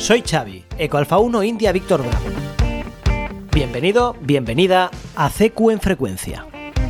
Soy Xavi, Eco Alfa 1 India Víctor Bravo. Bienvenido, bienvenida a CQ en Frecuencia.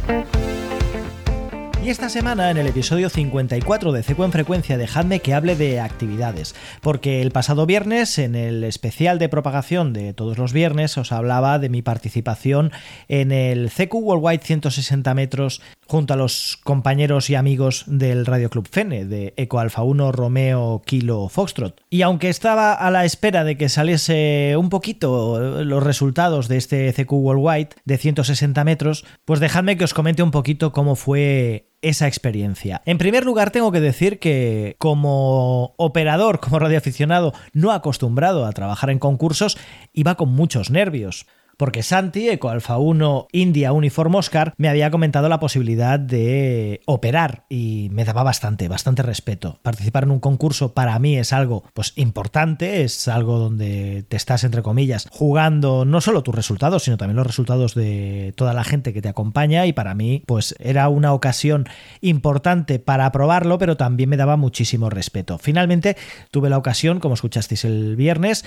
Y esta semana, en el episodio 54 de CQ en Frecuencia, dejadme que hable de actividades, porque el pasado viernes, en el especial de propagación de todos los viernes, os hablaba de mi participación en el CQ Worldwide 160 metros junto a los compañeros y amigos del Radio Club Fene, de Eco Alfa 1 Romeo Kilo Foxtrot. Y aunque estaba a la espera de que saliese un poquito los resultados de este CQ Worldwide de 160 metros, pues dejadme que os comente un poquito cómo fue esa experiencia. En primer lugar, tengo que decir que como operador, como radioaficionado no acostumbrado a trabajar en concursos, iba con muchos nervios. Porque Santi, Eco Alfa 1 India Uniform Oscar, me había comentado la posibilidad de operar y me daba bastante respeto. Participar en un concurso para mí es algo pues importante, es algo donde te estás, entre comillas, jugando no solo tus resultados, sino también los resultados de toda la gente que te acompaña, y para mí pues era una ocasión importante para probarlo, pero también me daba muchísimo respeto. Finalmente tuve la ocasión, como escuchasteis el viernes,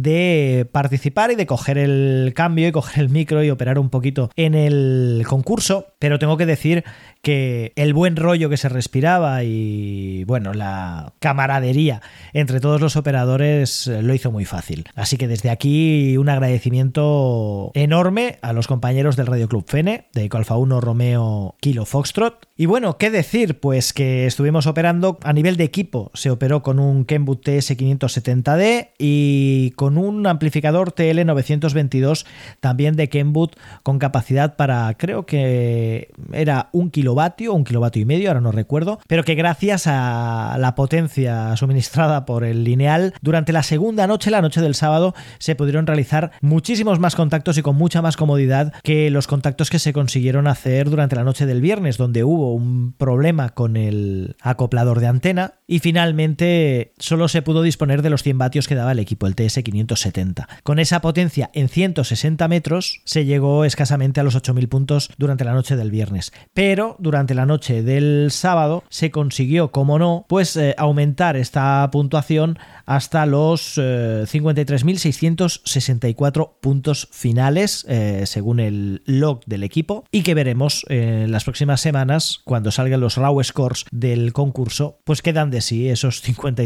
de participar y de coger el cambio y coger el micro y operar un poquito en el concurso, pero tengo que decir que el buen rollo que se respiraba y bueno, la camaradería entre todos los operadores lo hizo muy fácil. Así que desde aquí un agradecimiento enorme a los compañeros del Radio Club Fene, de Eco Alfa 1 Romeo Kilo Foxtrot. Y bueno, ¿qué decir? Pues que estuvimos operando a nivel de equipo. Se operó con un Kenwood TS570D y con un amplificador TL922 también de Kenwood con capacidad para, creo que era 1 kilovatio, 1,5 kilovatios, ahora no recuerdo, pero que gracias a la potencia suministrada por el lineal, durante la segunda noche, la noche del sábado, se pudieron realizar muchísimos más contactos y con mucha más comodidad que los contactos que se consiguieron hacer durante la noche del viernes, donde hubo un problema con el acoplador de antena y finalmente solo se pudo disponer de los 100 vatios que daba el equipo, el TS570. Con esa potencia en 160 metros se llegó escasamente a los 8.000 puntos durante la noche del viernes, pero durante la noche del sábado se consiguió, como no, pues aumentar esta puntuación hasta los 53.664 puntos finales, según el log del equipo, y que veremos en las próximas semanas, cuando salgan los raw scores del concurso, pues quedan de sí esos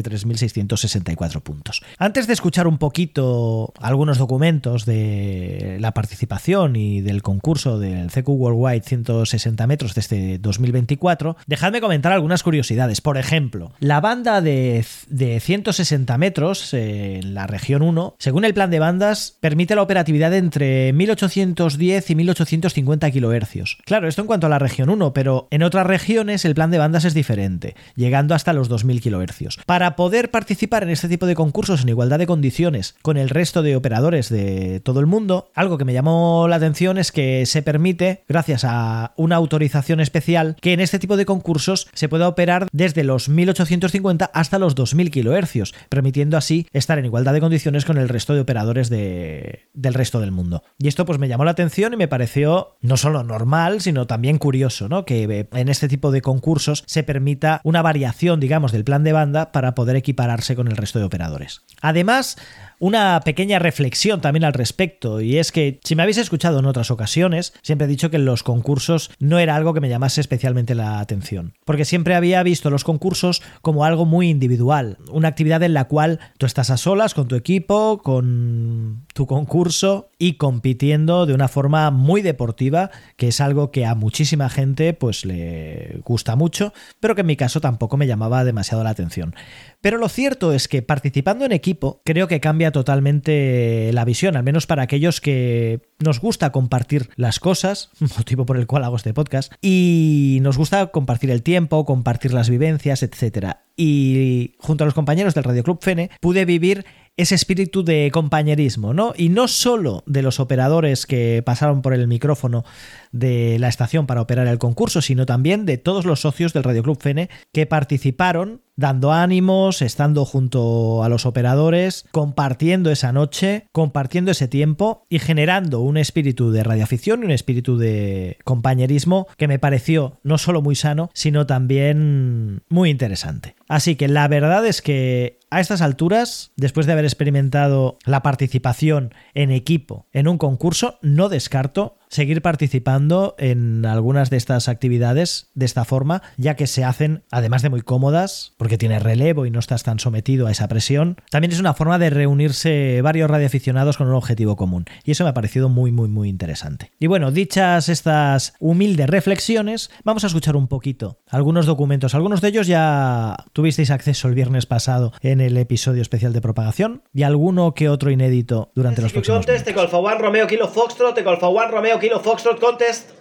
53.664 puntos. Antes de escuchar un poquito algunos documentos de la participación y del concurso del CQ Worldwide 160 metros de este 2024, dejadme comentar algunas curiosidades. Por ejemplo, la banda de 160 metros en la región 1, según el plan de bandas, permite la operatividad entre 1810 y 1850 kHz. Claro, esto en cuanto a la región 1, pero en otras regiones el plan de bandas es diferente, llegando hasta los 2000 kHz. Para poder participar en este tipo de concursos en igualdad de condiciones con el resto de operadores de todo el mundo, algo que me llamó la atención es que se permite, gracias a una autorización especial, que en este tipo de concursos se pueda operar desde los 1850 hasta los 2000 kHz, permitiendo así estar en igualdad de condiciones con el resto de operadores del resto del mundo. Y esto pues me llamó la atención y me pareció no solo normal, sino también curioso, ¿no? Que en este tipo de concursos se permita una variación, digamos, del plan de banda para poder equipararse con el resto de operadores. Además, una pequeña reflexión también al respecto, y es que si me habéis escuchado en otras ocasiones, siempre he dicho que los concursos no era algo que me llamase especialmente la atención, porque siempre había visto los concursos como algo muy individual, una actividad en la cual tú estás a solas con tu equipo, con tu concurso y compitiendo de una forma muy deportiva, que es algo que a muchísima gente pues le gusta mucho, pero que en mi caso tampoco me llamaba demasiado la atención. Pero lo cierto es que participando en equipo creo que cambia totalmente la visión, al menos para aquellos que nos gusta compartir las cosas, motivo por el cual hago este podcast, y nos gusta compartir el tiempo, compartir las vivencias, etc. Y junto a los compañeros del Radio Club Fene pude vivir ese espíritu de compañerismo, ¿no? Y no solo de los operadores que pasaron por el micrófono de la estación para operar el concurso, sino también de todos los socios del Radio Club Fene que participaron dando ánimos, estando junto a los operadores, compartiendo esa noche, compartiendo ese tiempo y generando un espíritu de radioafición y un espíritu de compañerismo que me pareció no solo muy sano, sino también muy interesante. Así que la verdad es que a estas alturas, después de haber experimentado la participación en equipo en un concurso, no descarto seguir participando en algunas de estas actividades de esta forma, ya que se hacen, además de muy cómodas, porque tienes relevo y no estás tan sometido a esa presión, también es una forma de reunirse varios radioaficionados con un objetivo común. Y eso me ha parecido muy, muy, muy interesante. Y bueno, dichas estas humildes reflexiones, vamos a escuchar un poquito algunos documentos. Algunos de ellos ya tuvisteis acceso el viernes pasado en el episodio especial de propagación y alguno que otro inédito durante los próximos contest, Eco Alpha One Romeo Kilo Foxtrot, Eco Alpha One Romeo Kilo Foxtrot contest.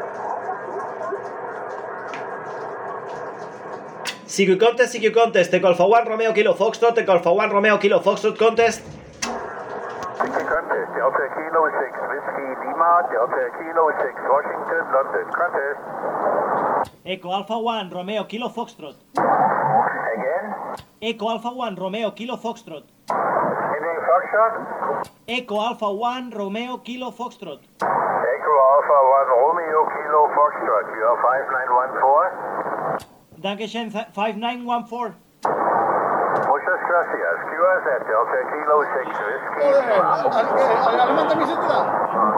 CQ contest, Eco Alpha One Romeo Kilo Foxtrot, Eco Alpha One Romeo Kilo Foxtrot contest. CQ contest, Delta Kilo 6, Whiskey Lima, Delta Kilo 6, Washington, London, contest. Eco Alpha One Romeo Kilo Foxtrot. Again? Eco Alpha One Romeo Kilo Foxtrot. Indian Foxtrot? Eco Alpha One Romeo Kilo Foxtrot. Echo Alpha 1 Romeo Kilo Foxtrot, you are 5914. Dankeschön, 5914. Muchas gracias, QRZ, Delta Kilo 6, Whiskey Lima. ¿Al alemán también se te da?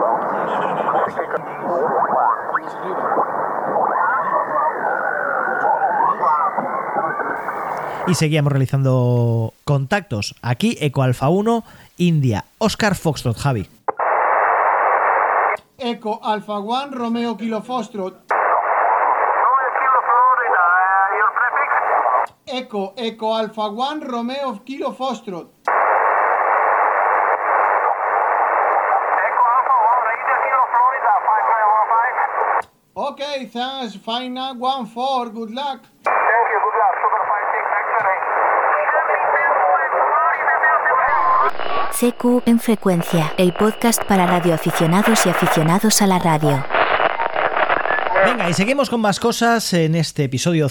Y seguíamos realizando contactos. Aquí Eco Alpha 1, India, Oscar Foxtrot, Javi. Eco Alpha One Romeo Kilo Foxtrot. Romeo Kilo Florida, ¿y el prefix? Eco Alpha One Romeo Kilo Foxtrot. Echo Alpha 1, India Kilo Florida, 5915. Okay, thanks. Fine 14. Good luck. Thank you, good luck, Super 56, X-ray. CQ en frecuencia, el podcast para radioaficionados y aficionados a la radio. Venga, y seguimos con más cosas en este episodio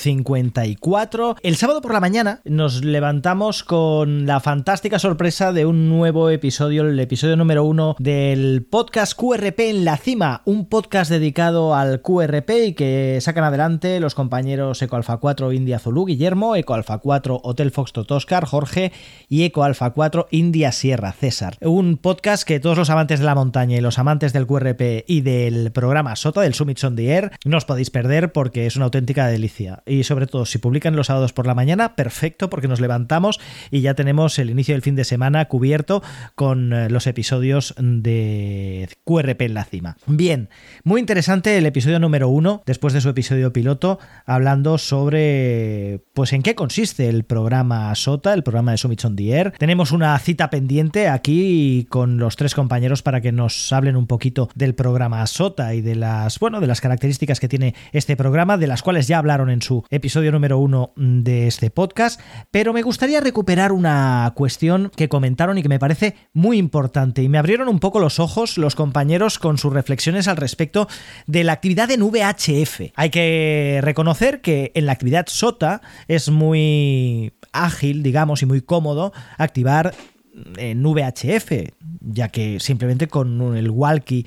54. El sábado por la mañana nos levantamos con la fantástica sorpresa de un nuevo episodio, el episodio número 1 del podcast QRP en la cima, un podcast dedicado al QRP y que sacan adelante los compañeros Eco Alpha 4 India Zulu Guillermo, Eco Alpha 4 Hotel Foxtrot Oscar Jorge y Eco Alpha 4 India Sierra César. Un podcast que todos los amantes de la montaña y los amantes del QRP y del programa SOTA, del Summits on the Air, no os podéis perder porque es una auténtica delicia. Y sobre todo, si publican los sábados por la mañana, perfecto, porque nos levantamos y ya tenemos el inicio del fin de semana cubierto con los episodios de QRP en la cima. Bien, muy interesante el episodio número 1, después de su episodio piloto, hablando sobre pues en qué consiste el programa SOTA, el programa de Summits on the Air. Tenemos una cita pendiente aquí con los tres compañeros para que nos hablen un poquito del programa SOTA y de las características que tiene este programa, de las cuales ya hablaron en su episodio número 1 de este podcast, pero me gustaría recuperar una cuestión que comentaron y que me parece muy importante, y me abrieron un poco los ojos los compañeros con sus reflexiones al respecto de la actividad en VHF. Hay que reconocer que en la actividad SOTA es muy ágil, digamos, y muy cómodo activar en VHF, ya que simplemente con el walkie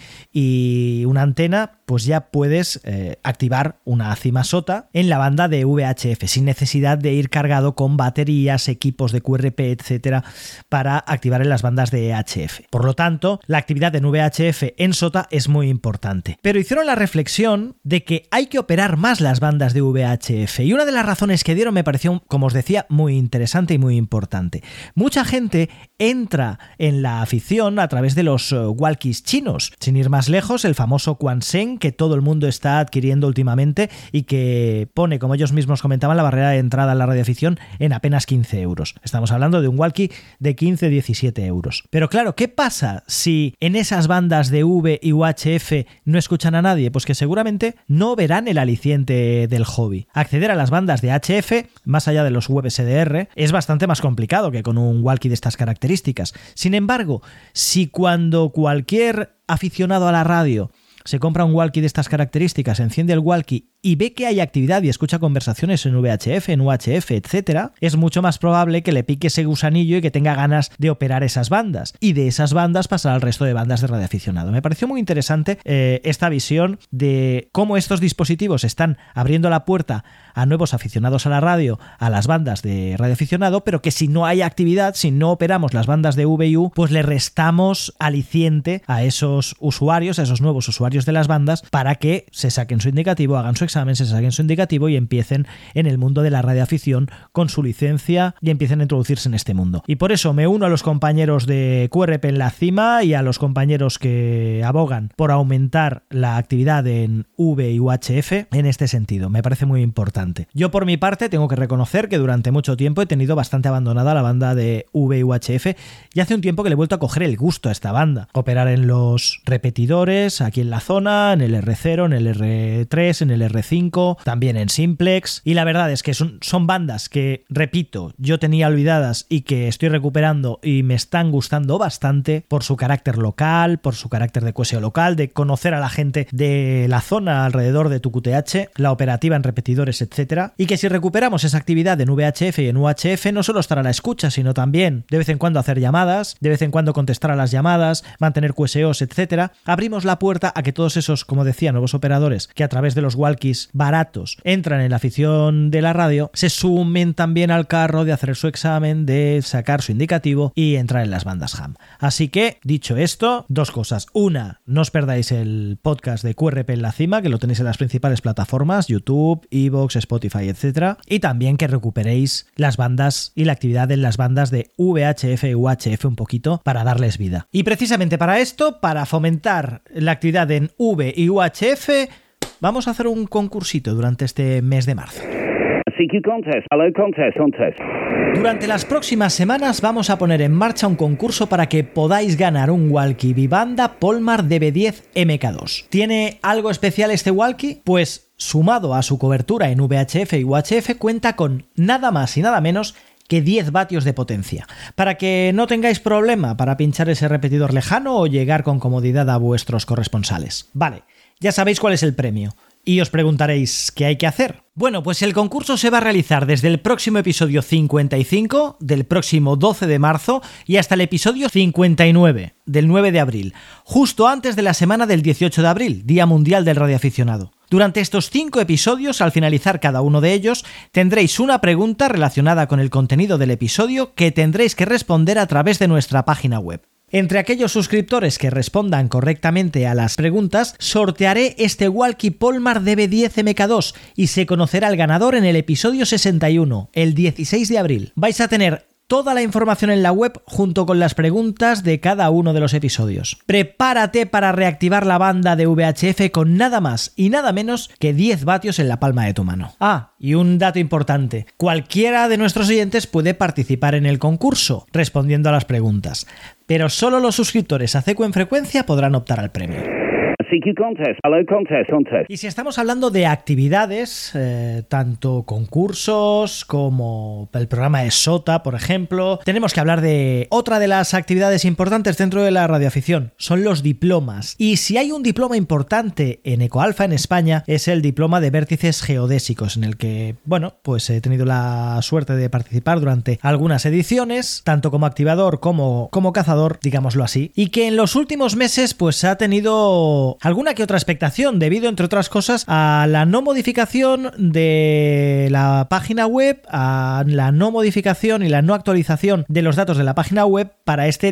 y una antena pues ya puedes activar una cima SOTA en la banda de VHF sin necesidad de ir cargado con baterías, equipos de QRP, etcétera, para activar en las bandas de HF. Por lo tanto, la actividad en VHF en SOTA es muy importante. Pero hicieron la reflexión de que hay que operar más las bandas de VHF, y una de las razones que dieron me pareció, como os decía, muy interesante y muy importante. Mucha gente entra en la afición a través de los walkies chinos. Sin ir más lejos, el famoso Quansheng, que todo el mundo está adquiriendo últimamente y que pone, como ellos mismos comentaban, la barrera de entrada a la radioafición en apenas 15 euros. Estamos hablando de un walkie de 15-17 euros. Pero claro, ¿qué pasa si en esas bandas de V y UHF no escuchan a nadie? Pues que seguramente no verán el aliciente del hobby. Acceder a las bandas de HF, más allá de los WSDR, es bastante más complicado que con un walkie de estas características. Sin embargo, si cuando cualquier aficionado a la radio se compra un walkie de estas características, enciende el walkie y ve que hay actividad y escucha conversaciones en VHF, en UHF, etcétera, es mucho más probable que le pique ese gusanillo y que tenga ganas de operar esas bandas, y de esas bandas pasar al resto de bandas de radioaficionado. Me pareció muy interesante esta visión de cómo estos dispositivos están abriendo la puerta a nuevos aficionados a la radio, a las bandas de radioaficionado, pero que si no hay actividad, si no operamos las bandas de VU, pues le restamos aliciente a esos usuarios, a esos nuevos usuarios de las bandas, para que se saquen su indicativo, hagan su examen, se saquen su indicativo y empiecen en el mundo de la radioafición con su licencia y empiecen a introducirse en este mundo. Y por eso me uno a los compañeros de QRP en la cima y a los compañeros que abogan por aumentar la actividad en V y UHF en este sentido. Me parece muy importante. Yo por mi parte tengo que reconocer que durante mucho tiempo he tenido bastante abandonada la banda de V y UHF y hace un tiempo que le he vuelto a coger el gusto a esta banda. Operar en los repetidores, aquí en la zona, en el R0, en el R3, en el R5, también en Simplex, y la verdad es que son bandas que, repito, yo tenía olvidadas y que estoy recuperando y me están gustando bastante por su carácter local, por su carácter de cohesión local, de conocer a la gente de la zona alrededor de tu QTH, la operativa en repetidores, etcétera, y que si recuperamos esa actividad en VHF y en UHF no solo estará a la escucha, sino también de vez en cuando hacer llamadas, de vez en cuando contestar a las llamadas, mantener QSOs, etcétera, abrimos la puerta a que todos esos, como decía, nuevos operadores que a través de los walkies baratos entran en la afición de la radio, se sumen también al carro de hacer su examen, de sacar su indicativo y entrar en las bandas ham. Así que, dicho esto, dos cosas. Una, no os perdáis el podcast de QRP en la cima, que lo tenéis en las principales plataformas, YouTube, iVoox, Spotify, etcétera, y también que recuperéis las bandas y la actividad en las bandas de VHF y UHF un poquito para darles vida. Y precisamente para esto, para fomentar la actividad en V y UHF, vamos a hacer un concursito durante este mes de marzo. CQ contest. Hello, contest. Durante las próximas semanas vamos a poner en marcha un concurso para que podáis ganar un walkie Vivanda Polmar DB10 MK2. ¿Tiene algo especial este walkie? Pues sumado a su cobertura en VHF y UHF cuenta con nada más y nada menos que 10 vatios de potencia, para que no tengáis problema para pinchar ese repetidor lejano o llegar con comodidad a vuestros corresponsales. Vale, ya sabéis cuál es el premio. Y os preguntaréis, ¿qué hay que hacer? Bueno, pues el concurso se va a realizar desde el próximo episodio 55, del próximo 12 de marzo, y hasta el episodio 59, del 9 de abril, justo antes de la semana del 18 de abril, Día Mundial del Radioaficionado. Durante estos 5 episodios, al finalizar cada uno de ellos, tendréis una pregunta relacionada con el contenido del episodio que tendréis que responder a través de nuestra página web. Entre aquellos suscriptores que respondan correctamente a las preguntas, sortearé este walkie Polmar DB10 MK2 y se conocerá el ganador en el episodio 61, el 16 de abril. Vais a tener toda la información en la web junto con las preguntas de cada uno de los episodios. Prepárate para reactivar la banda de VHF con nada más y nada menos que 10 vatios en la palma de tu mano. Ah, y un dato importante. Cualquiera de nuestros oyentes puede participar en el concurso respondiendo a las preguntas, pero solo los suscriptores a CQ en frecuencia podrán optar al premio. CQ contest. Hello, contest. Y si estamos hablando de actividades, tanto concursos como el programa de SOTA, por ejemplo, tenemos que hablar de otra de las actividades importantes dentro de la radioafición, son los diplomas. Y si hay un diploma importante en EcoAlfa en España, es el diploma de vértices geodésicos, en el que, bueno, pues he tenido la suerte de participar durante algunas ediciones, tanto como activador como cazador, digámoslo así, y que en los últimos meses pues ha tenido alguna que otra expectación debido, entre otras cosas, a la no modificación de la página web, a la no modificación y la no actualización de los datos de la página web para este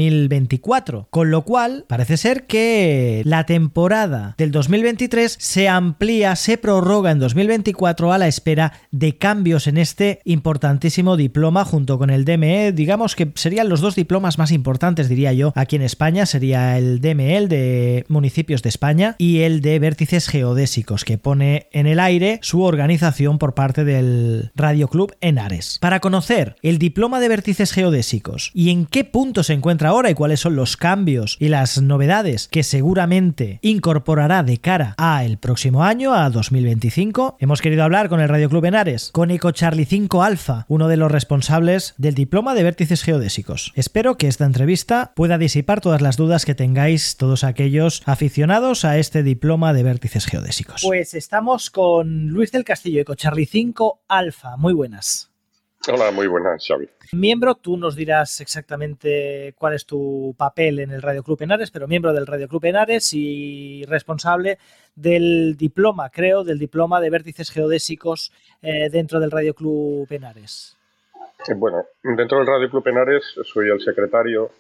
2024. Con lo cual, parece ser que la temporada del 2023 se amplía, se prorroga en 2024 a la espera de cambios en este importantísimo diploma junto con el DME. Digamos que serían los dos diplomas más importantes, diría yo, aquí en España. Sería el DME, el de municipios de España, y el de vértices geodésicos, que pone en el aire su organización por parte del Radio Club Henares. Para conocer el diploma de vértices geodésicos y en qué punto se encuentra ahora y cuáles son los cambios y las novedades que seguramente incorporará de cara a el próximo año, a 2025, hemos querido hablar con el Radio Club Henares, con Eco Charlie 5 Alfa, uno de los responsables del diploma de vértices geodésicos. Espero que esta entrevista pueda disipar todas las dudas que tengáis todos aquellos aficionados aficionados a este diploma de vértices geodésicos. Pues estamos con Luis del Castillo, Eco Charlie 5 Alfa. Muy buenas. Hola, muy buenas, Xavi. Miembro, tú nos dirás exactamente cuál es tu papel en el Radio Club Henares, pero miembro del Radio Club Henares y responsable del diploma, del diploma de vértices geodésicos dentro del Radio Club Henares. Bueno, dentro del Radio Club Henares soy el secretario,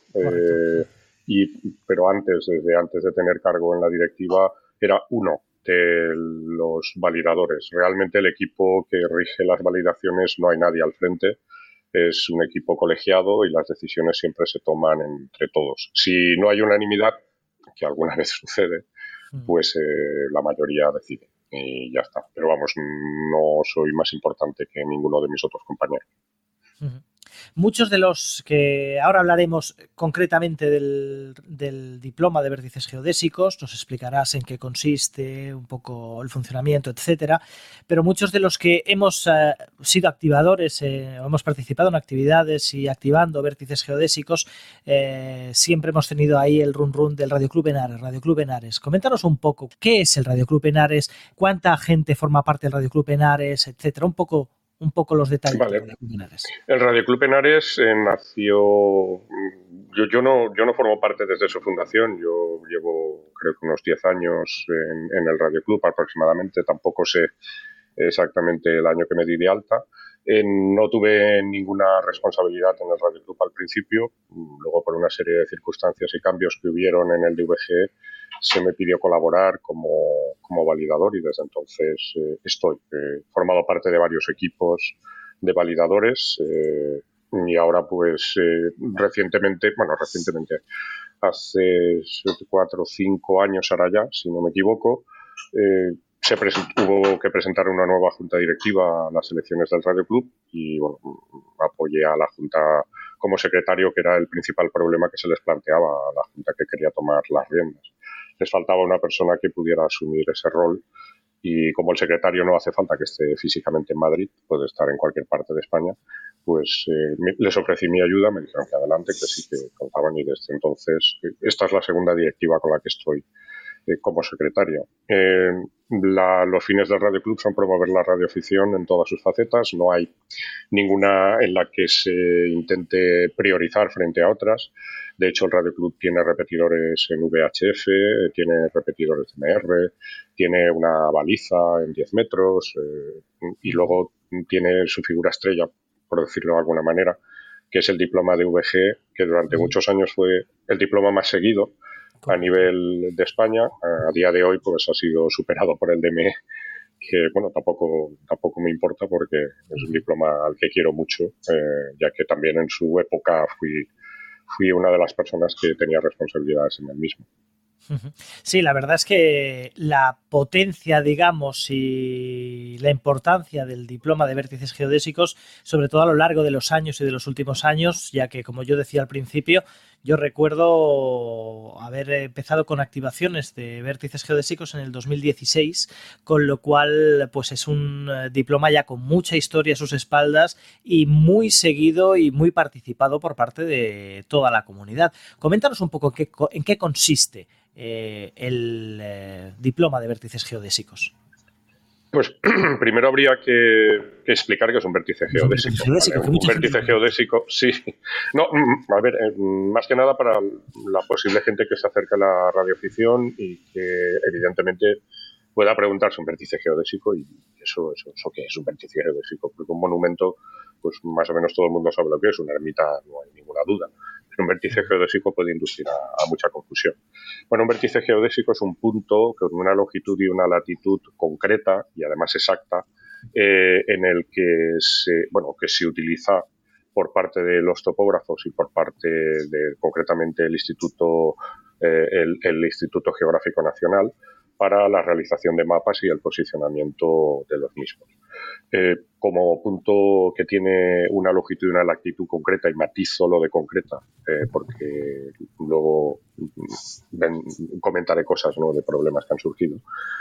pero desde antes de tener cargo en la directiva, era uno de los validadores. Realmente el equipo que rige las validaciones no hay nadie al frente, es un equipo colegiado y las decisiones siempre se toman entre todos. Si no hay unanimidad, que alguna vez sucede, pues la mayoría decide y ya está. Pero vamos, no soy más importante que ninguno de mis otros compañeros. Muchos de los que ahora hablaremos concretamente del diploma de vértices geodésicos, nos explicarás en qué consiste, un poco el funcionamiento, etcétera, pero muchos de los que hemos sido activadores o hemos participado en actividades y activando vértices geodésicos, siempre hemos tenido ahí el run del Radio Club Henares. Radio Club Henares, coméntanos un poco qué es el Radio Club Henares, cuánta gente forma parte del Radio Club Henares, etcétera, un poco los detalles. Vale. Del Radio Club Henares. El Radio Club Henares nació... Yo no formo parte desde su fundación. Yo llevo, creo que unos 10 años en el Radio Club aproximadamente. Tampoco sé exactamente el año que me di de alta. No tuve ninguna responsabilidad en el Radio Club al principio. Luego, por una serie de circunstancias y cambios que hubieron en el DVG, se me pidió colaborar como validador y desde entonces estoy. He formado parte de varios equipos de validadores y ahora pues recientemente, hace 4 o 5 años ahora ya, si no me equivoco, hubo que presentar una nueva junta directiva a las elecciones del Radio Club y bueno, apoyé a la junta como secretario, que era el principal problema que se les planteaba a la junta que quería tomar las riendas. Les faltaba una persona que pudiera asumir ese rol y como el secretario no hace falta que esté físicamente en Madrid, puede estar en cualquier parte de España, pues les ofrecí mi ayuda, me dijeron que adelante, que sí que contaban y desde entonces esta es la segunda directiva con la que estoy como secretario. Los fines del Radio Club son promover la radioafición en todas sus facetas. No hay ninguna en la que se intente priorizar frente a otras. De hecho, el Radio Club tiene repetidores en VHF, tiene repetidores de MR, tiene una baliza en 10 metros y luego tiene su figura estrella, por decirlo de alguna manera, que es el diploma de VG, que durante muchos años fue el diploma más seguido a nivel de España. A día de hoy pues ha sido superado por el DME, que bueno, tampoco me importa porque es un diploma al que quiero mucho, ya que también en su época fui una de las personas que tenía responsabilidades en el mismo. Sí, la verdad es que la potencia, digamos, y la importancia del diploma de vértices geodésicos, sobre todo a lo largo de los años y de los últimos años, ya que, como yo decía al principio, yo recuerdo haber empezado con activaciones de vértices geodésicos en el 2016, con lo cual pues es un diploma ya con mucha historia a sus espaldas y muy seguido y muy participado por parte de toda la comunidad. Coméntanos un poco en qué consiste el diploma de vértices geodésicos. Pues primero habría que explicar qué es un vértice geodésico. Un vértice geodésico, sí. No, a ver, más que nada para la posible gente que se acerca a la radioafición y que evidentemente pueda preguntarse un vértice geodésico y eso qué es un vértice geodésico. Porque un monumento, pues más o menos todo el mundo sabe lo que es, una ermita no hay ninguna duda. Pero un vértice geodésico puede inducir a mucha confusión. Bueno, un vértice geodésico es un punto con una longitud y una latitud concreta y además exacta en el que se utiliza por parte de los topógrafos y por parte de concretamente el Instituto Geográfico Nacional para la realización de mapas y el posicionamiento de los mismos. Como punto que tiene una longitud y una latitud concreta, y matizo lo de concreta, porque luego comentaré cosas, ¿no?, de problemas que han surgido.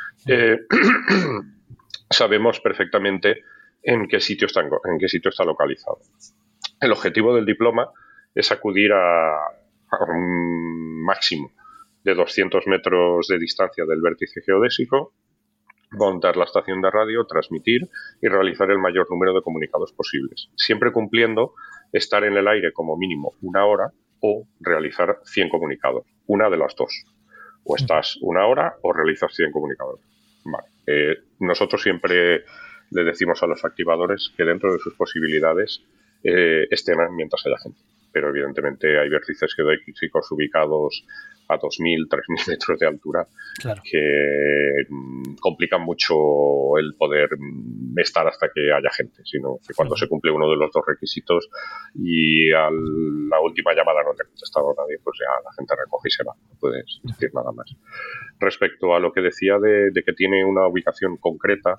Sabemos perfectamente en qué sitio está localizado. El objetivo del diploma es acudir a un máximo de 200 metros de distancia del vértice geodésico, montar la estación de radio, transmitir y realizar el mayor número de comunicados posibles, siempre cumpliendo estar en el aire como mínimo 1 hora o realizar 100 comunicados, una de las dos. O estás 1 hora o realizas 100 comunicados. Vale. Nosotros siempre le decimos a los activadores que dentro de sus posibilidades estén mientras haya gente. Pero evidentemente hay vértices geodésicos ubicados a 2.000, 3.000 metros de altura, claro, que complican mucho el poder estar hasta que haya gente, sino que cuando se cumple uno de los dos requisitos y a la última llamada no te ha contestado nadie, pues ya la gente recoge y se va, no puedes decir nada más. Respecto a lo que decía de que tiene una ubicación concreta,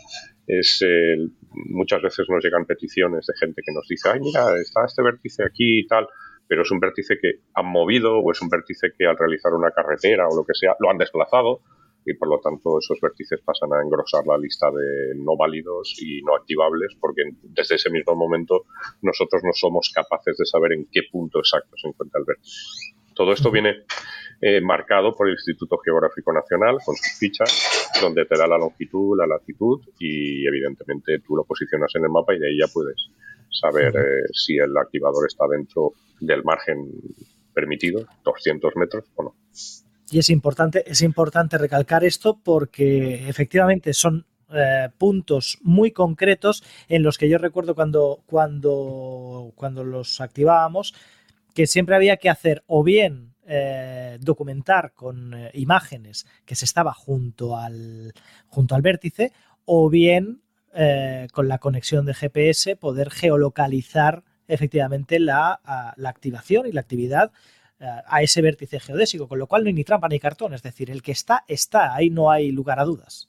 muchas veces nos llegan peticiones de gente que nos dice, ay, mira, está este vértice aquí y tal, pero es un vértice que han movido o es un vértice que al realizar una carretera o lo que sea lo han desplazado y por lo tanto esos vértices pasan a engrosar la lista de no válidos y no activables, porque desde ese mismo momento nosotros no somos capaces de saber en qué punto exacto se encuentra el vértice. Todo esto viene marcado por el Instituto Geográfico Nacional con sus fichas, donde te da la longitud, la latitud y evidentemente tú lo posicionas en el mapa y de ahí ya puedes saber si el activador está dentro del margen permitido, 200 metros o no. Y es importante recalcar esto porque efectivamente son puntos muy concretos en los que yo recuerdo cuando los activábamos, que siempre había que hacer o bien documentar con imágenes que se estaba junto al vértice, o bien con la conexión de GPS poder geolocalizar efectivamente la activación y la actividad a ese vértice geodésico, con lo cual no hay ni trampa ni cartón, es decir, el que está, ahí no hay lugar a dudas.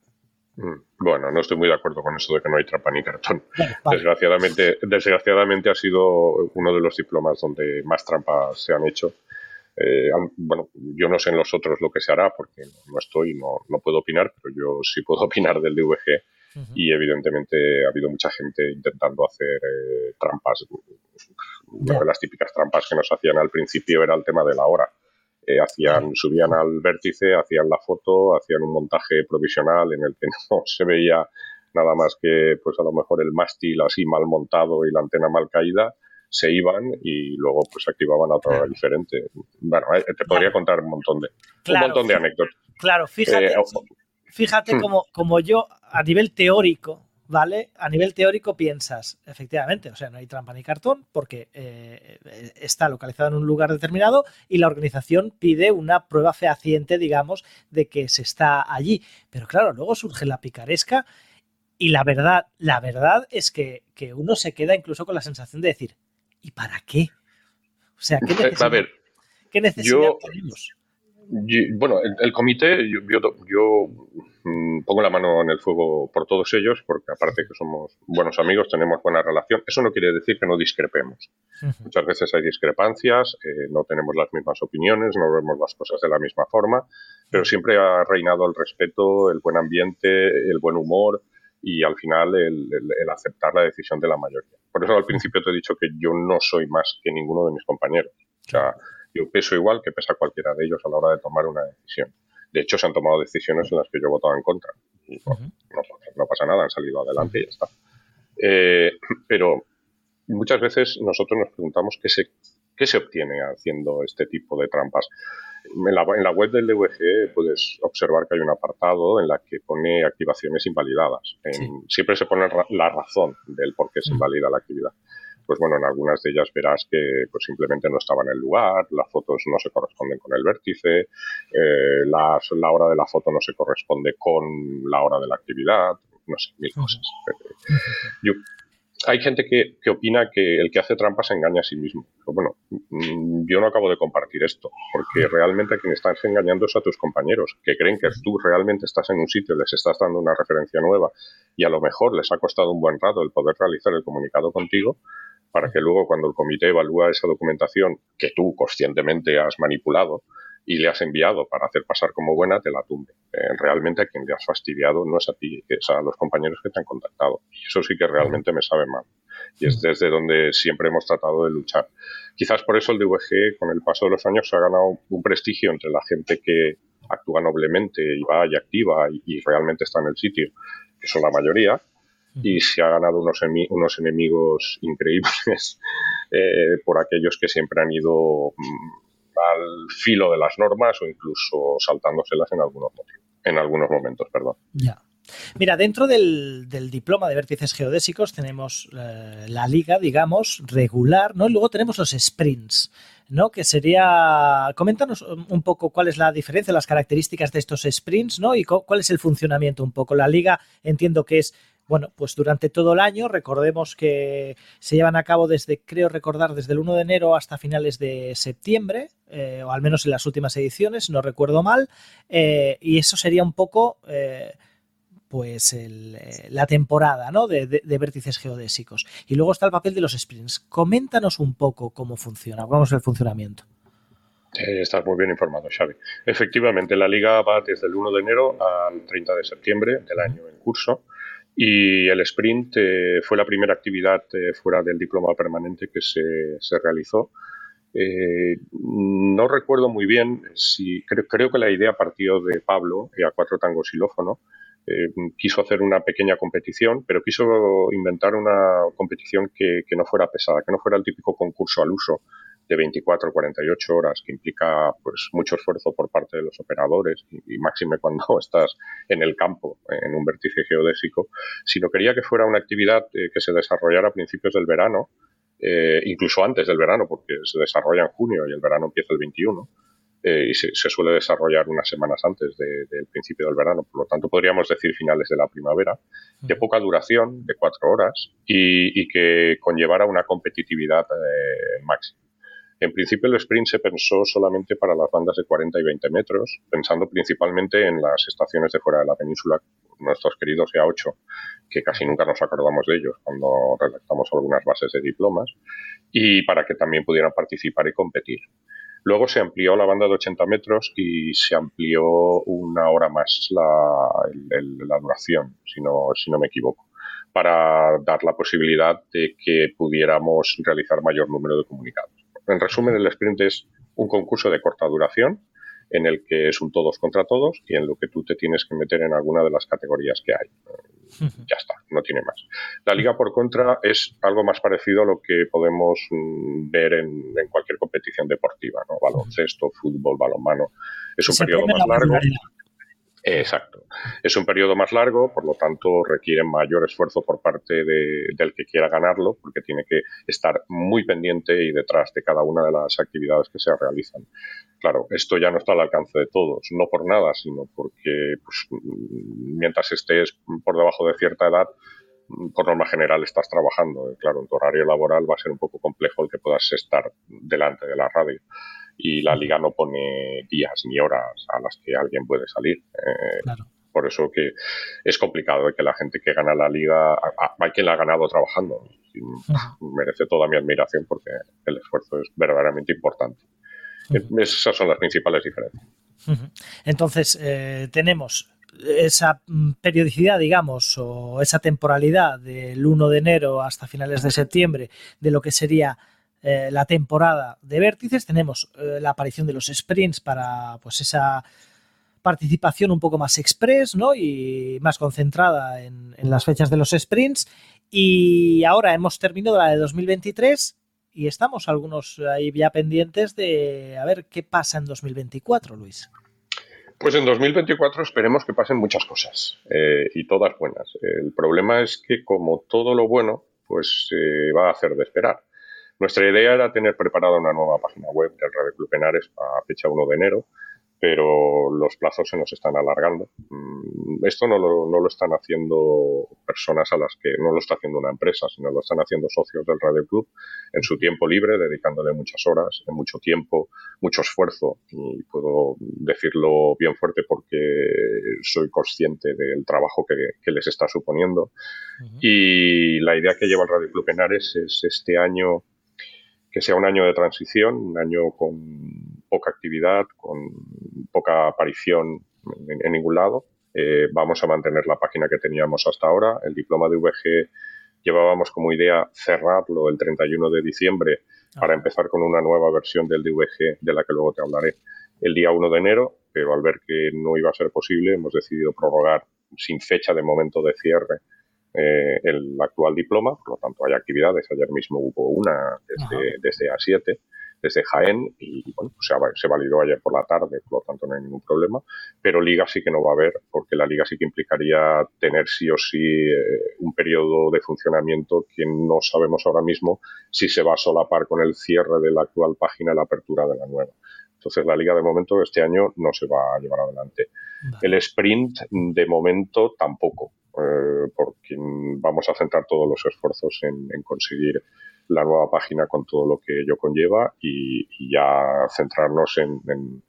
Bueno, no estoy muy de acuerdo con eso de que no hay trampa ni cartón. Bueno, vale. Desgraciadamente ha sido uno de los diplomas donde más trampas se han hecho. Bueno, yo no sé en los otros lo que se hará porque no puedo opinar, pero yo sí puedo opinar del DVG. Y evidentemente ha habido mucha gente intentando hacer trampas. Una de las típicas trampas que nos hacían al principio era el tema de la hora. Subían al vértice, hacían la foto, hacían un montaje provisional en el que no se veía nada más que pues a lo mejor el mástil así mal montado y la antena mal caída, se iban y luego pues activaban a otra hora diferente. Bueno, te podría contar un montón de anécdotas. Claro, fíjate como yo a nivel teórico, ¿vale? A nivel teórico piensas, efectivamente, o sea, no hay trampa ni cartón porque está localizado en un lugar determinado y la organización pide una prueba fehaciente, digamos, de que se está allí. Pero claro, luego surge la picaresca y la verdad es que uno se queda incluso con la sensación de decir, ¿y para qué? O sea, ¿qué necesidad tenemos? Bueno, el comité, yo pongo la mano en el fuego por todos ellos, porque aparte que somos buenos amigos, tenemos buena relación. Eso no quiere decir que no discrepemos. Muchas veces hay discrepancias, no tenemos las mismas opiniones, no vemos las cosas de la misma forma, pero siempre ha reinado el respeto, el buen ambiente, el buen humor y al final el aceptar la decisión de la mayoría. Por eso al principio te he dicho que yo no soy más que ninguno de mis compañeros. O sea, yo peso igual que pesa cualquiera de ellos a la hora de tomar una decisión. De hecho, se han tomado decisiones en las que yo he votado en contra. Y, bueno, no pasa nada, han salido adelante y ya está. Pero muchas veces nosotros nos preguntamos qué se obtiene haciendo este tipo de trampas. En la web del DVG puedes observar que hay un apartado en la que pone activaciones invalidadas. Siempre se pone la razón del por qué se invalida la actividad. Pues bueno, en algunas de ellas verás que pues simplemente no estaba en el lugar, las fotos no se corresponden con el vértice, la hora de la foto no se corresponde con la hora de la actividad, no sé, mil cosas. Hay gente que opina que el que hace trampas se engaña a sí mismo. Pero bueno, yo no acabo de compartir esto, porque realmente a quien estás engañando es a tus compañeros, que creen que tú realmente estás en un sitio, les estás dando una referencia nueva y a lo mejor les ha costado un buen rato el poder realizar el comunicado contigo, para que luego cuando el comité evalúa esa documentación que tú conscientemente has manipulado y le has enviado para hacer pasar como buena, te la tumbe. Realmente a quien le has fastidiado no es a ti, es a los compañeros que te han contactado. Y eso sí que realmente me sabe mal. y es desde donde siempre hemos tratado de luchar. Quizás por eso el DVG, con el paso de los años, se ha ganado un prestigio entre la gente que actúa noblemente y va y activa y realmente está en el sitio, que son la mayoría, y se ha ganado unos enemigos increíbles por aquellos que siempre han ido al filo de las normas o incluso saltándoselas en algunos momentos. Ya. Mira, dentro del diploma de vértices geodésicos tenemos la liga, digamos, regular, ¿no? Y luego tenemos los sprints, ¿no? Que sería... Coméntanos un poco cuál es la diferencia, las características de estos sprints, ¿no? Y cuál es el funcionamiento un poco. La liga entiendo que es, bueno, pues durante todo el año. Recordemos que se llevan a cabo creo recordar, desde el 1 de enero hasta finales de septiembre, o al menos en las últimas ediciones, no recuerdo mal. Y eso sería un poco... pues la temporada, ¿no? de vértices geodésicos. Y luego está el papel de los sprints. Coméntanos un poco cómo funciona, cómo es el funcionamiento. Estás muy bien informado, Xavi. Efectivamente, la liga va desde el 1 de enero al 30 de septiembre del año en curso, y el sprint fue la primera actividad fuera del diploma permanente que se realizó. No recuerdo muy bien si creo que la idea partió de Pablo, a Cuatro Tangos Xilófono. Quiso hacer una pequeña competición, pero quiso inventar una competición que no fuera pesada, que no fuera el típico concurso al uso de 24 o 48 horas, que implica pues mucho esfuerzo por parte de los operadores y máxime cuando estás en el campo, en un vértice geodésico, sino quería que fuera una actividad que se desarrollara a principios del verano, incluso antes del verano, porque se desarrolla en junio y el verano empieza el 21, y se suele desarrollar unas semanas antes del principio del verano. Por lo tanto, podríamos decir finales de la primavera, de poca duración, de 4 horas, y que conllevara una competitividad máxima. En principio, el sprint se pensó solamente para las bandas de 40 y 20 metros, pensando principalmente en las estaciones de fuera de la península, nuestros queridos EA8, que casi nunca nos acordamos de ellos cuando redactamos algunas bases de diplomas, y para que también pudieran participar y competir. Luego se amplió la banda de 80 metros y se amplió una hora más la duración, si no me equivoco, para dar la posibilidad de que pudiéramos realizar mayor número de comunicados. En resumen, el sprint es un concurso de corta duración en el que es un todos contra todos y en lo que tú te tienes que meter en alguna de las categorías que hay. Ya está, no tiene más. La liga, por contra, es algo más parecido a lo que podemos ver en cualquier competición deportiva, ¿no? Baloncesto, fútbol, balonmano. Es un periodo más largo. Exacto. Es un periodo más largo, por lo tanto requiere mayor esfuerzo por parte del que quiera ganarlo, porque tiene que estar muy pendiente y detrás de cada una de las actividades que se realizan. Claro, esto ya no está al alcance de todos, no por nada, sino porque pues, mientras estés por debajo de cierta edad, por norma general estás trabajando. Claro, en tu horario laboral va a ser un poco complejo el que puedas estar delante de la radio. Y la liga no pone días ni horas a las que alguien puede salir. Claro. Por eso que es complicado que la gente que gana la liga, hay quien la ha ganado trabajando. Merece toda mi admiración porque el esfuerzo es verdaderamente importante. Esas son las principales diferencias. Entonces, tenemos esa periodicidad, digamos, o esa temporalidad del 1 de enero hasta finales de septiembre de lo que sería la temporada de vértices. Tenemos la aparición de los sprints para pues esa participación un poco más express, ¿no? Y más concentrada en las fechas de los sprints. Y ahora hemos terminado la de 2023 y estamos algunos ahí ya pendientes de a ver qué pasa en 2024, Luis. Pues en 2024 esperemos que pasen muchas cosas y todas buenas. El problema es que, como todo lo bueno, pues se va a hacer de esperar. Nuestra idea era tener preparada una nueva página web del Radio Club Henares a fecha 1 de enero, pero los plazos se nos están alargando. Esto no lo están haciendo personas a las que no lo está haciendo una empresa, sino lo están haciendo socios del Radio Club en su tiempo libre, dedicándole muchas horas, mucho tiempo, mucho esfuerzo. Y puedo decirlo bien fuerte porque soy consciente del trabajo que les está suponiendo. Y la idea que lleva el Radio Club Henares es este año que sea un año de transición, un año con poca actividad, con poca aparición en ningún lado. Vamos a mantener la página que teníamos hasta ahora. El diploma de VG llevábamos como idea cerrarlo el 31 de diciembre para empezar con una nueva versión del DVG, de la que luego te hablaré, el día 1 de enero, pero al ver que no iba a ser posible, hemos decidido prorrogar sin fecha de momento de cierre el actual diploma. Por lo tanto, hay actividades. Ayer mismo hubo una desde A7, desde Jaén, y bueno, se validó ayer por la tarde, por lo tanto no hay ningún problema. Pero liga sí que no va a haber, porque la liga sí que implicaría tener sí o sí un periodo de funcionamiento que no sabemos ahora mismo si se va a solapar con el cierre de la actual página y la apertura de la nueva. Entonces la liga de momento este año no se va a llevar adelante. El sprint de momento tampoco, porque vamos a centrar todos los esfuerzos en conseguir la nueva página con todo lo que ello conlleva y ya centrarnos en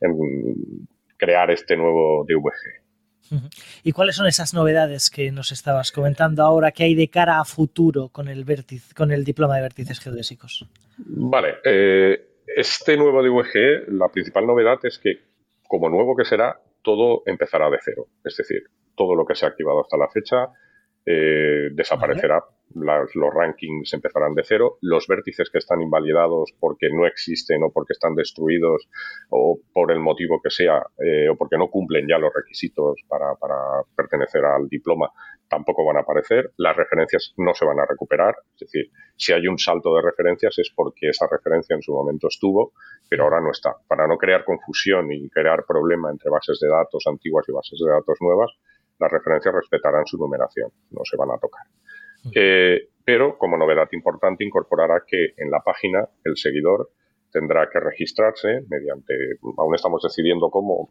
crear este nuevo DVG. ¿Y cuáles son esas novedades que nos estabas comentando ahora que hay de cara a futuro con el diploma de vértices geodésicos? Vale, este nuevo DVG, la principal novedad es que, como nuevo que será, todo empezará de cero. Es decir, todo lo que se ha activado hasta la fecha desaparecerá. Los rankings empezarán de cero. Los vértices que están invalidados porque no existen o porque están destruidos o por el motivo que sea o porque no cumplen ya los requisitos para pertenecer al diploma tampoco van a aparecer. Las referencias no se van a recuperar. Es decir, si hay un salto de referencias es porque esa referencia en su momento estuvo, pero ahora no está. Para no crear confusión y crear problema entre bases de datos antiguas y bases de datos nuevas, las referencias respetarán su numeración, no se van a tocar. Pero, como novedad importante, incorporará que en la página el seguidor tendrá que registrarse mediante, aún estamos decidiendo cómo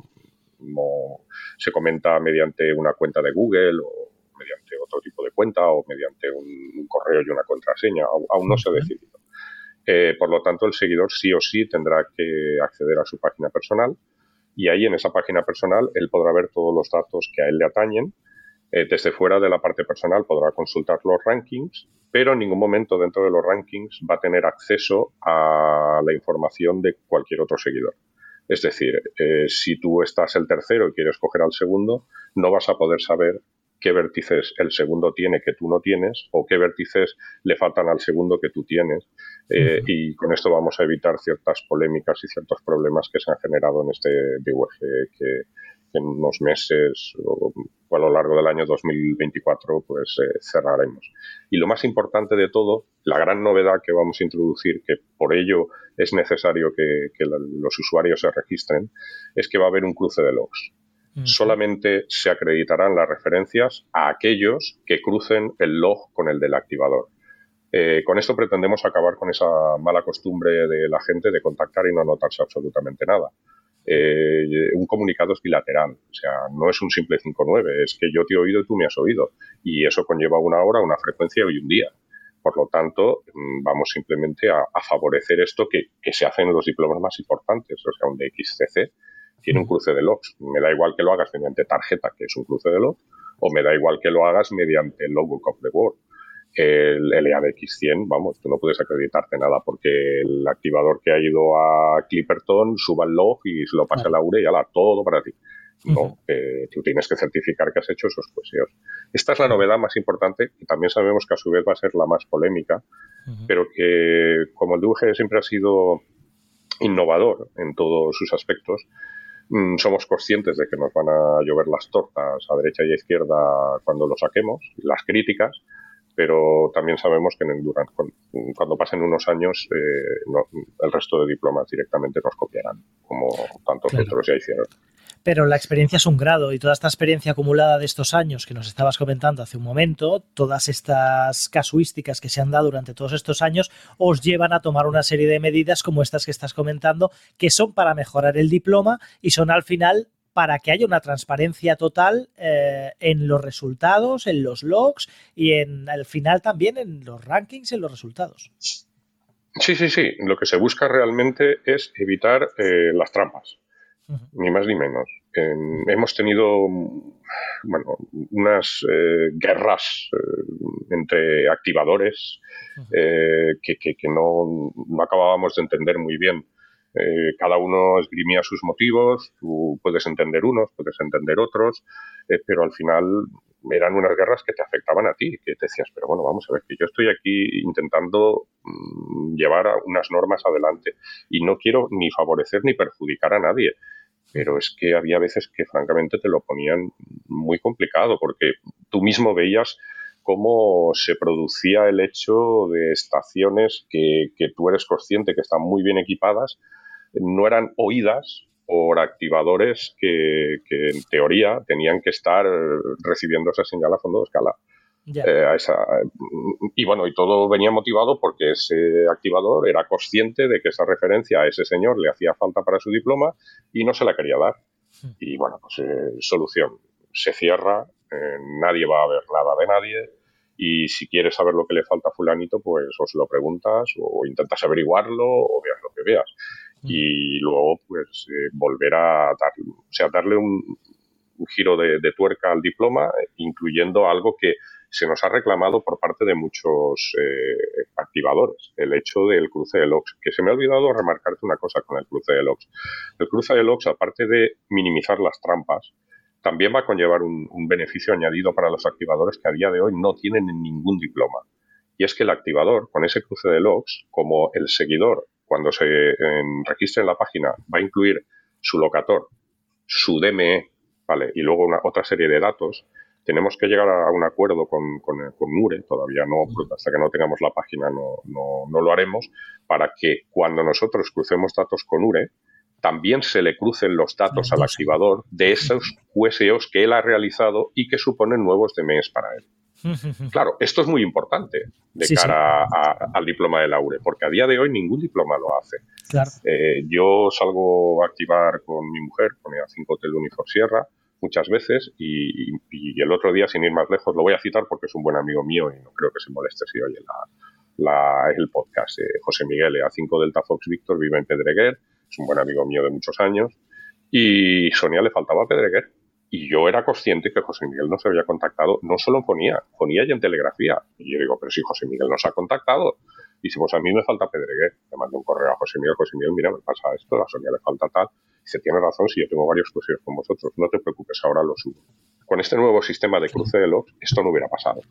se comenta, mediante una cuenta de Google o mediante otro tipo de cuenta o mediante un correo y una contraseña, aún no se ha decidido. Por lo tanto, el seguidor sí o sí tendrá que acceder a su página personal y ahí en esa página personal él podrá ver todos los datos que a él le atañen. Desde fuera de la parte personal podrá consultar los rankings, pero en ningún momento dentro de los rankings va a tener acceso a la información de cualquier otro seguidor. Es decir, si tú estás el tercero y quieres coger al segundo, no vas a poder saber qué vértices el segundo tiene que tú no tienes o qué vértices le faltan al segundo que tú tienes. Y con esto vamos a evitar ciertas polémicas y ciertos problemas que se han generado en este DVG que en unos meses o a lo largo del año 2024 pues cerraremos. Y lo más importante de todo, la gran novedad que vamos a introducir, que por ello es necesario que los usuarios se registren, es que va a haber un cruce de logs. Solamente se acreditarán las referencias a aquellos que crucen el log con el del activador. Con esto pretendemos acabar con esa mala costumbre de la gente de contactar y no anotarse absolutamente nada. Un comunicado es bilateral, o sea, no es un simple 5-9, es que yo te he oído y tú me has oído, y eso conlleva una hora, una frecuencia y un día. Por lo tanto, vamos simplemente a favorecer esto que se hace en los diplomas más importantes, o sea, un DXCC tiene un cruce de logs. Me da igual que lo hagas mediante tarjeta, que es un cruce de logs, o me da igual que lo hagas mediante el logbook of the Word. El EADX100, vamos, tú no puedes acreditarte nada porque el activador que ha ido a Clipperton suba el log y se lo pasa a Laura y ala, todo para ti. No, tú tienes que certificar que has hecho esos poseos. Esta es la novedad más importante y también sabemos que a su vez va a ser la más polémica, pero que como el DVG siempre ha sido innovador en todos sus aspectos, somos conscientes de que nos van a llover las tortas a derecha y a izquierda cuando lo saquemos, las críticas, pero también sabemos que cuando pasen unos años el resto de diplomas directamente nos copiarán, como tantos otros ya hicieron. Pero la experiencia es un grado y toda esta experiencia acumulada de estos años que nos estabas comentando hace un momento, todas estas casuísticas que se han dado durante todos estos años os llevan a tomar una serie de medidas como estas que estás comentando, que son para mejorar el diploma y son al final para que haya una transparencia total en los resultados, en los logs y al final también en los rankings, en los resultados. Sí. Lo que se busca realmente es evitar las trampas. Ni más ni menos. Hemos tenido unas guerras entre activadores que no acabábamos de entender muy bien Cada uno esgrimía sus motivos, tú puedes entender unos, puedes entender otros, pero al final eran unas guerras que te afectaban a ti, que te decías, pero bueno, vamos a ver, que yo estoy aquí intentando llevar unas normas adelante y no quiero ni favorecer ni perjudicar a nadie. Pero es que había veces que francamente te lo ponían muy complicado, porque tú mismo veías cómo se producía el hecho de estaciones que tú eres consciente que están muy bien equipadas, no eran oídas por activadores que en teoría tenían que estar recibiendo esa señal a fondo de escala. Y bueno, y todo venía motivado porque ese activador era consciente de que esa referencia a ese señor le hacía falta para su diploma y no se la quería dar. Y bueno, pues solución, se cierra, nadie va a ver nada de nadie, y si quieres saber lo que le falta a fulanito, pues o se lo preguntas o intentas averiguarlo o veas lo que veas. Y luego pues volver a darle un giro de tuerca al diploma, incluyendo algo que se nos ha reclamado por parte de muchos activadores, el hecho del cruce de logs, que se me ha olvidado remarcarte una cosa con el cruce de logs. El cruce de logs, aparte de minimizar las trampas, también va a conllevar un beneficio añadido para los activadores que a día de hoy no tienen ningún diploma. Y es que el activador, con ese cruce de logs, como el seguidor, cuando se registre en la página, va a incluir su locator, su DME, ¿vale? Y luego otra serie de datos, tenemos que llegar a un acuerdo con URE, todavía no, porque hasta que no tengamos la página no lo haremos, para que cuando nosotros crucemos datos con URE, también se le crucen los datos al activador de esos QSOs que él ha realizado y que suponen nuevos DMEs para él. Claro, esto es muy importante de cara al diploma de la URE, porque a día de hoy ningún diploma lo hace. Claro. Yo salgo a activar con mi mujer, con el A5 Hotel Unifor Sierra, muchas veces, y el otro día, sin ir más lejos, lo voy a citar porque es un buen amigo mío y no creo que se moleste si oye el podcast. José Miguel, A5 Delta Fox Víctor, vive en Pedreguer, es un buen amigo mío de muchos años, y Sonia le faltaba Pedreguer. Y yo era consciente que José Miguel nos había contactado, no solo en fonía y en telegrafía. Y yo digo, pero si José Miguel nos ha contactado. Y si pues a mí me falta Pedreguer, le mando un correo a José Miguel, mira, me pasa esto, a Sonia le falta tal. Dice, tiene razón, si yo tengo varios cruceros con vosotros, no te preocupes, ahora lo subo. Con este nuevo sistema de cruce de logs, esto no hubiera pasado.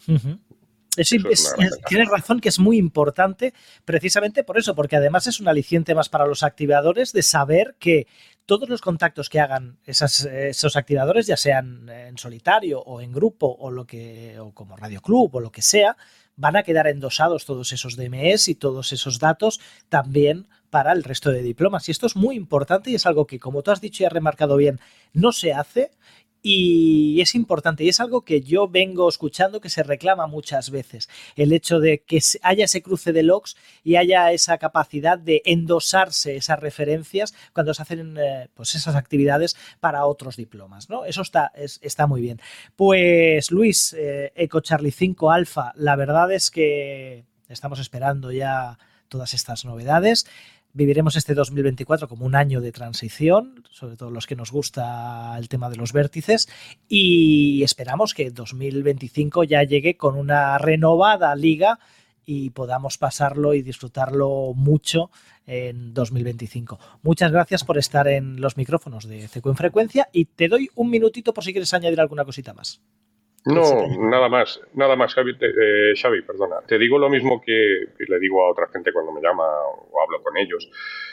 Tienes razón que es muy importante precisamente por eso, porque además es un aliciente más para los activadores de saber que todos los contactos que hagan esos activadores, ya sean en solitario o en grupo o como Radio Club o lo que sea, van a quedar endosados todos esos DMEs y todos esos datos también para el resto de diplomas. Y esto es muy importante y es algo que, como tú has dicho y has remarcado bien, no se hace. Y es importante y es algo que yo vengo escuchando que se reclama muchas veces, el hecho de que haya ese cruce de logs y haya esa capacidad de endosarse esas referencias cuando se hacen pues esas actividades para otros diplomas, ¿no? Eso está muy bien. Pues Luis, Eco Charlie 5 Alfa, la verdad es que estamos esperando ya todas estas novedades. Viviremos este 2024 como un año de transición, sobre todo los que nos gusta el tema de los vértices, y esperamos que 2025 ya llegue con una renovada liga y podamos pasarlo y disfrutarlo mucho en 2025. Muchas gracias por estar en los micrófonos de CQ en Frecuencia y te doy un minutito por si quieres añadir alguna cosita más. No, nada más, Xavi, perdona. Te digo lo mismo que le digo a otra gente cuando me llama o hablo con ellos.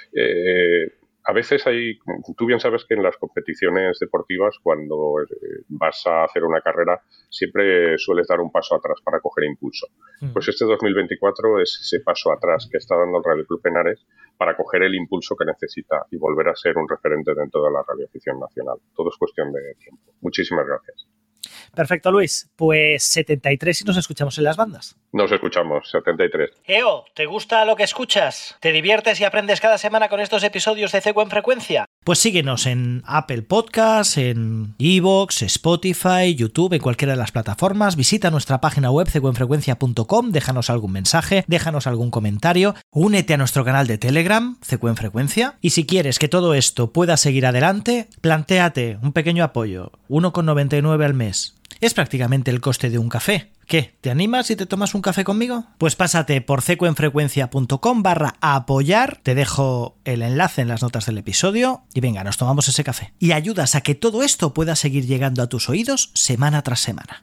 A veces tú bien sabes que en las competiciones deportivas, cuando vas a hacer una carrera, siempre sueles dar un paso atrás para coger impulso. Pues este 2024 es ese paso atrás que está dando el Radio Club Henares para coger el impulso que necesita y volver a ser un referente dentro de la radioafición nacional. Todo es cuestión de tiempo. Muchísimas gracias. Perfecto, Luis. Pues 73 y nos escuchamos en las bandas. Nos escuchamos, 73. ¿Te gusta lo que escuchas? ¿Te diviertes y aprendes cada semana con estos episodios de CQ en Frecuencia? Pues síguenos en Apple Podcasts, en iVoox, Spotify, YouTube, en cualquiera de las plataformas. Visita nuestra página web cqenfrecuencia.com, déjanos algún mensaje, déjanos algún comentario, únete a nuestro canal de Telegram, CQ en Frecuencia. Y si quieres que todo esto pueda seguir adelante, plantéate un pequeño apoyo, 1,99 al mes. Es prácticamente el coste de un café. ¿Qué? ¿Te animas y te tomas un café conmigo? Pues pásate por secuenfrecuencia.com/apoyar, te dejo el enlace en las notas del episodio y venga, nos tomamos ese café. Y ayudas a que todo esto pueda seguir llegando a tus oídos semana tras semana.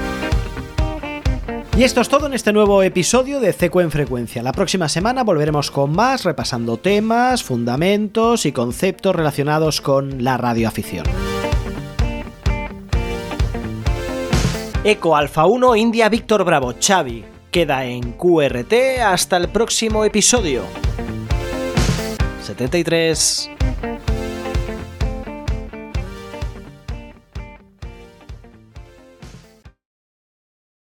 Y esto es todo en este nuevo episodio de CQ en Frecuencia. La próxima semana volveremos con más, repasando temas, fundamentos y conceptos relacionados con la radioafición. Eco Alfa 1 India Víctor Bravo Xavi queda en QRT hasta el próximo episodio. 73.